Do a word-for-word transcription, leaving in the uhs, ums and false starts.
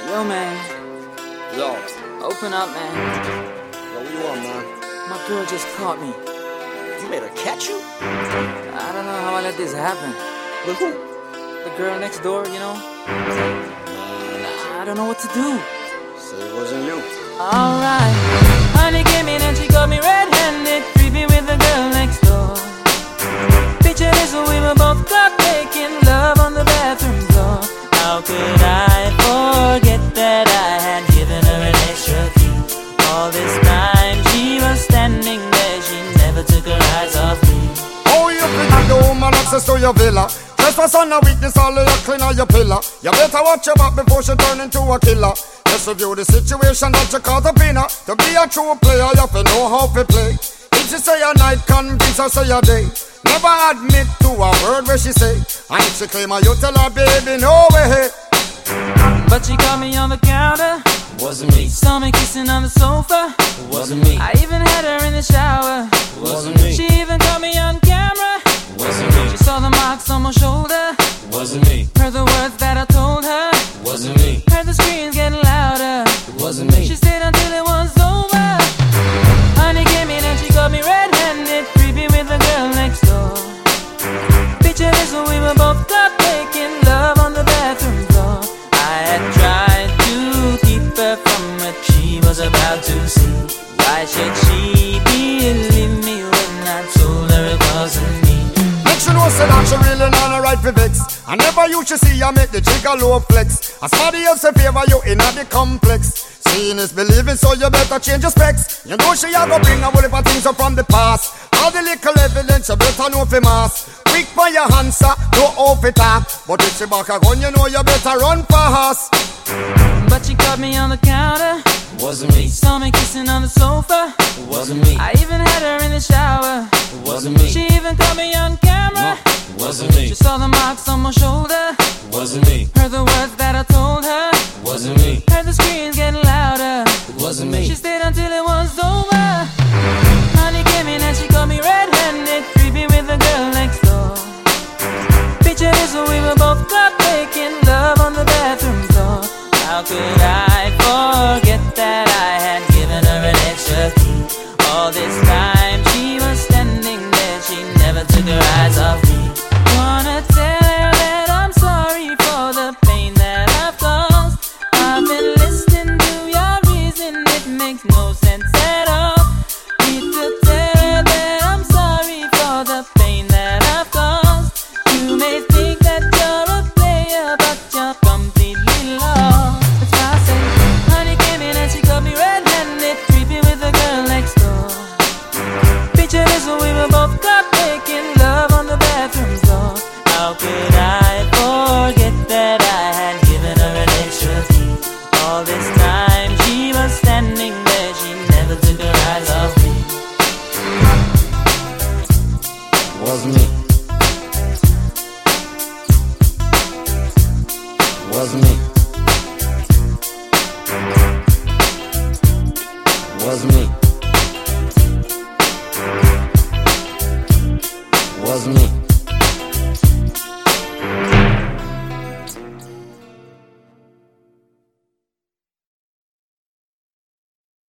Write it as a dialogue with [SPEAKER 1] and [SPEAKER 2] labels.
[SPEAKER 1] Yo, man.
[SPEAKER 2] Yo.
[SPEAKER 1] Open up, man.
[SPEAKER 2] Yo, what you want, man?
[SPEAKER 1] My girl just caught me.
[SPEAKER 2] You made her catch you?
[SPEAKER 1] I don't know how I let this happen.
[SPEAKER 2] With who?
[SPEAKER 1] The girl next door, you know? I don't know what to do.
[SPEAKER 2] Say it wasn't you.
[SPEAKER 1] Alright. Honey came in and she got me red-handed, creepy with the girl next door. Picture this, we were both caught making love on the bathroom floor. How could I forget that I had given her an extra key? All this time she was standing there, she never took her eyes off me.
[SPEAKER 3] Oh, you think the woman access to your villa? Trespass on a weakness, all of your clean on your pillar. You better watch your back before she turn into a killer. Just review the situation that you caught up in her. To be a true player, you have to know how to play. If she say a night, convince her say a day. Never admit to a word where she say. And if she claim her, you tell her, baby, no way.
[SPEAKER 1] But she caught me on the counter.
[SPEAKER 2] Wasn't me.
[SPEAKER 1] Saw me kissing on the sofa.
[SPEAKER 2] Wasn't me.
[SPEAKER 1] I even had her in the shower.
[SPEAKER 2] Wasn't me.
[SPEAKER 1] She even caught me on camera.
[SPEAKER 2] Wasn't me.
[SPEAKER 1] She saw the marks on my shoulder.
[SPEAKER 2] Wasn't me.
[SPEAKER 1] Heard the words that I told her.
[SPEAKER 2] Wasn't me.
[SPEAKER 1] Heard the screams getting louder.
[SPEAKER 2] Wasn't me.
[SPEAKER 1] She stayed until it was over. Honey came in and she got me red-handed, creepy with the girl next door. Picture this, we were both caught making love on the bathroom floor. I had tried to keep her from what she was about to see. Why should she believe me when I told her it wasn't me?
[SPEAKER 3] Make sure know say that she really not a right for vex. I never used to see you make the trigger low flex. As somebody else in favor you in the complex. Seeing is believing, so you better change your specs. You know she a go bring a whole heap of things up from the past. All the little evidence you better know for mass. Quick for your answer, no off it up. But if she back a gun, you know you better run fast.
[SPEAKER 1] But she caught me on the counter.
[SPEAKER 2] Wasn't me.
[SPEAKER 1] Saw me kissing on the sofa.
[SPEAKER 2] Wasn't me.
[SPEAKER 1] I even had her in the shower.
[SPEAKER 2] Wasn't me.
[SPEAKER 1] She even caught me on camera.
[SPEAKER 2] Wasn't me.
[SPEAKER 1] She saw the marks on my shoulder.
[SPEAKER 2] Wasn't me.
[SPEAKER 1] Heard the words that I told her.
[SPEAKER 2] Wasn't me.
[SPEAKER 1] Heard the screams getting louder.
[SPEAKER 2] Wasn't me.
[SPEAKER 1] She stayed until it was over. Honey came in and she got me red-handed, creepy with the girl next door. Picture this, we were both caught making love on the bathroom floor. How could I forget that I had given her an extra key? All this time she was standing there, she never took her eyes off me. Wanna tell her that I'm sorry for the pain that I've caused. I've been listening to your reason, it makes no sense at all. Need to tell her that I'm sorry for the pain that I've caused. You may think that you're a player, but you're completely lost. That's why I say, honey came in and she got me red-handed, creepy with the girl next door. Picture this, we were both caught making love on the bathroom floor. How could I forget that I had given her an extra key? All this time she was standing there, she never took her eyes off me.
[SPEAKER 2] Wasn't me. Wasn't me.